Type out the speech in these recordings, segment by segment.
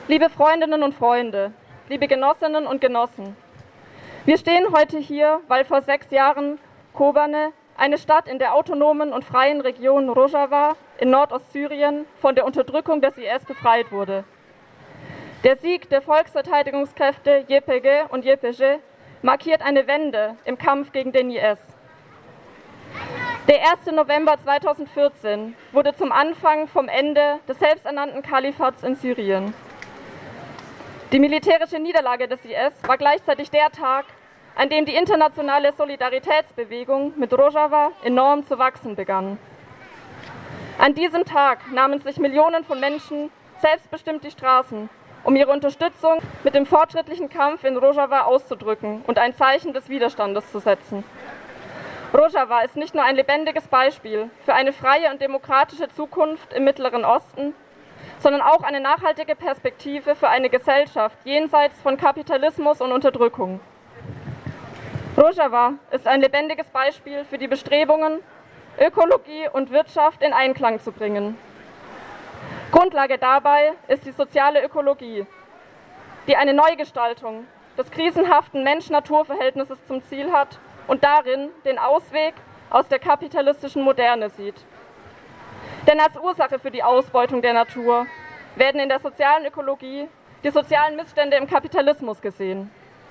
Liebe Freundinnen und Freunde, liebe Genossinnen und Genossen, wir stehen heute hier, weil vor 6 Jahren Kobane, eine Stadt in der autonomen und freien Region Rojava in Nordostsyrien, von der Unterdrückung des IS befreit wurde. Der Sieg der Volksverteidigungskräfte YPG und YPG markiert eine Wende im Kampf gegen den IS. Der 1. November 2014 wurde zum Anfang vom Ende des selbsternannten Kalifats in Syrien. Die militärische Niederlage des IS war gleichzeitig der Tag, an dem die internationale Solidaritätsbewegung mit Rojava enorm zu wachsen begann. An diesem Tag nahmen sich Millionen von Menschen selbstbestimmt die Straßen, um ihre Unterstützung mit dem fortschrittlichen Kampf in Rojava auszudrücken und ein Zeichen des Widerstandes zu setzen. Rojava ist nicht nur ein lebendiges Beispiel für eine freie und demokratische Zukunft im Mittleren Osten, sondern auch eine nachhaltige Perspektive für eine Gesellschaft jenseits von Kapitalismus und Unterdrückung. Rojava ist ein lebendiges Beispiel für die Bestrebungen, Ökologie und Wirtschaft in Einklang zu bringen. Grundlage dabei ist die soziale Ökologie, die eine Neugestaltung des krisenhaften Mensch-Natur-Verhältnisses zum Ziel hat und darin den Ausweg aus der kapitalistischen Moderne sieht. Denn als Ursache für die Ausbeutung der Natur werden in der sozialen Ökologie die sozialen Missstände im Kapitalismus gesehen.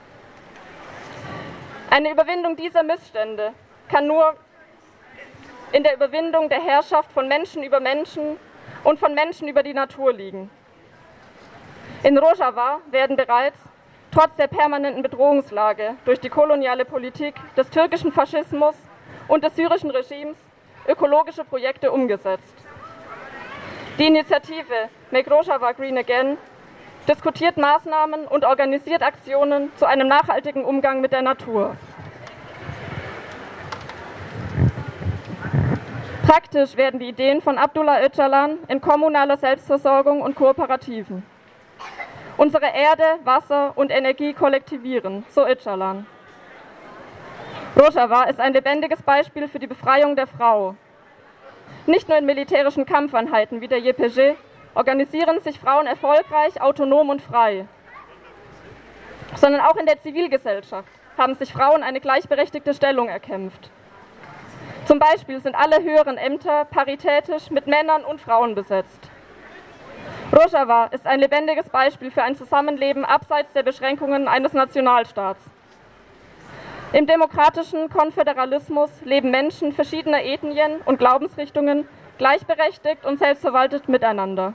Eine Überwindung dieser Missstände kann nur in der Überwindung der Herrschaft von Menschen über Menschen und von Menschen über die Natur liegen. In Rojava werden bereits, trotz der permanenten Bedrohungslage durch die koloniale Politik des türkischen Faschismus und des syrischen Regimes, ökologische Projekte umgesetzt. Die Initiative Make Rojava Green Again diskutiert Maßnahmen und organisiert Aktionen zu einem nachhaltigen Umgang mit der Natur. Praktisch werden die Ideen von Abdullah Öcalan in kommunaler Selbstversorgung und Kooperativen. Unsere Erde, Wasser und Energie kollektivieren, so Öcalan. Rojava ist ein lebendiges Beispiel für die Befreiung der Frau. Nicht nur in militärischen Kampfeinheiten wie der YPG organisieren sich Frauen erfolgreich, autonom und frei, sondern auch in der Zivilgesellschaft haben sich Frauen eine gleichberechtigte Stellung erkämpft. Zum Beispiel sind alle höheren Ämter paritätisch mit Männern und Frauen besetzt. Rojava ist ein lebendiges Beispiel für ein Zusammenleben abseits der Beschränkungen eines Nationalstaats. Im demokratischen Konföderalismus leben Menschen verschiedener Ethnien und Glaubensrichtungen gleichberechtigt und selbstverwaltet miteinander.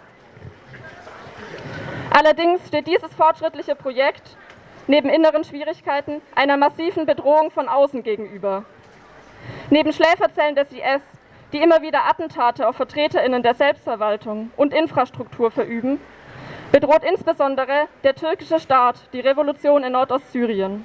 Allerdings steht dieses fortschrittliche Projekt neben inneren Schwierigkeiten einer massiven Bedrohung von außen gegenüber. Neben Schläferzellen des IS, die immer wieder Attentate auf VertreterInnen der Selbstverwaltung und Infrastruktur verüben, bedroht insbesondere der türkische Staat die Revolution in Nordostsyrien.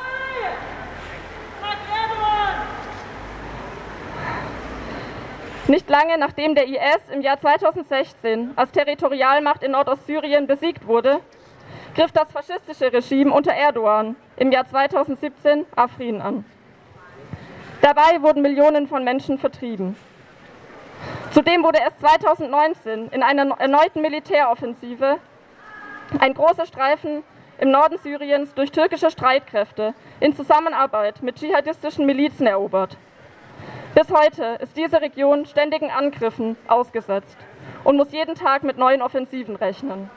Nicht lange nachdem der IS im Jahr 2016 als Territorialmacht in Nordostsyrien besiegt wurde, griff das faschistische Regime unter Erdogan im Jahr 2017 Afrin an. Dabei wurden Millionen von Menschen vertrieben. Zudem wurde erst 2019 in einer erneuten Militäroffensive ein großer Streifen im Norden Syriens durch türkische Streitkräfte in Zusammenarbeit mit dschihadistischen Milizen erobert. Bis heute ist diese Region ständigen Angriffen ausgesetzt und muss jeden Tag mit neuen Offensiven rechnen.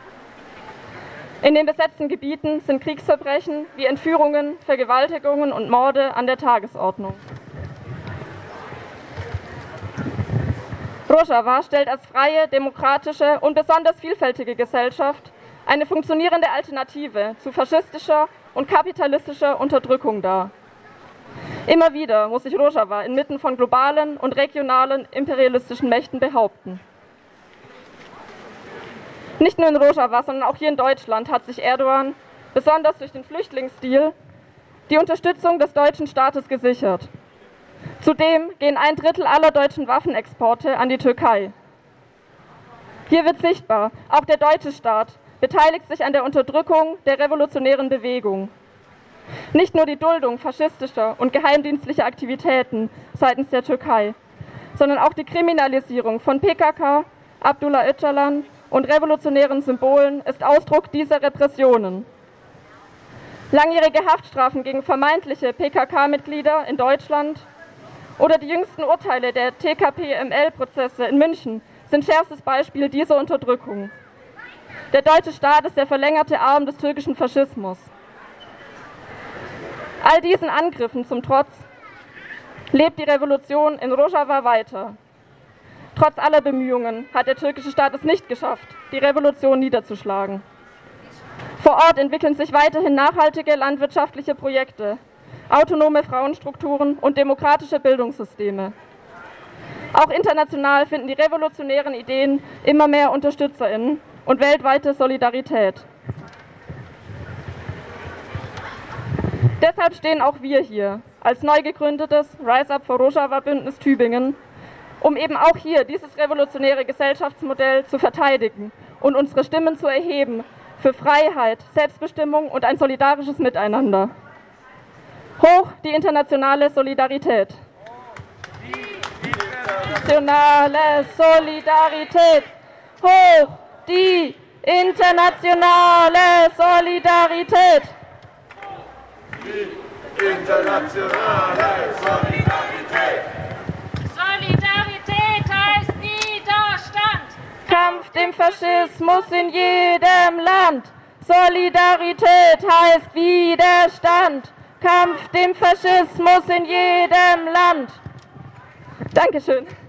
In den besetzten Gebieten sind Kriegsverbrechen wie Entführungen, Vergewaltigungen und Morde an der Tagesordnung. Rojava stellt als freie, demokratische und besonders vielfältige Gesellschaft eine funktionierende Alternative zu faschistischer und kapitalistischer Unterdrückung dar. Immer wieder muss sich Rojava inmitten von globalen und regionalen imperialistischen Mächten behaupten. Nicht nur in Rojava, sondern auch hier in Deutschland hat sich Erdogan, besonders durch den Flüchtlingsdeal, die Unterstützung des deutschen Staates gesichert. Zudem gehen 1/3 aller deutschen Waffenexporte an die Türkei. Hier wird sichtbar, auch der deutsche Staat beteiligt sich an der Unterdrückung der revolutionären Bewegung. Nicht nur die Duldung faschistischer und geheimdienstlicher Aktivitäten seitens der Türkei, sondern auch die Kriminalisierung von PKK, Abdullah Öcalan und revolutionären Symbolen ist Ausdruck dieser Repressionen. Langjährige Haftstrafen gegen vermeintliche PKK-Mitglieder in Deutschland oder die jüngsten Urteile der TKP-ML-Prozesse in München sind schärfstes Beispiel dieser Unterdrückung. Der deutsche Staat ist der verlängerte Arm des türkischen Faschismus. All diesen Angriffen zum Trotz lebt die Revolution in Rojava weiter. Trotz aller Bemühungen hat der türkische Staat es nicht geschafft, die Revolution niederzuschlagen. Vor Ort entwickeln sich weiterhin nachhaltige landwirtschaftliche Projekte, autonome Frauenstrukturen und demokratische Bildungssysteme. Auch international finden die revolutionären Ideen immer mehr UnterstützerInnen und weltweite Solidarität. Deshalb stehen auch wir hier als neu gegründetes Rise Up for Rojava Bündnis Tübingen, um eben auch hier dieses revolutionäre Gesellschaftsmodell zu verteidigen und unsere Stimmen zu erheben für Freiheit, Selbstbestimmung und ein solidarisches Miteinander. Hoch die internationale Solidarität! Internationale Solidarität! Hoch die internationale Solidarität! Die internationale Solidarität! Solidarität heißt Widerstand! Kampf dem Faschismus in jedem Land! Solidarität heißt Widerstand! Kampf dem Faschismus in jedem Land! Dankeschön.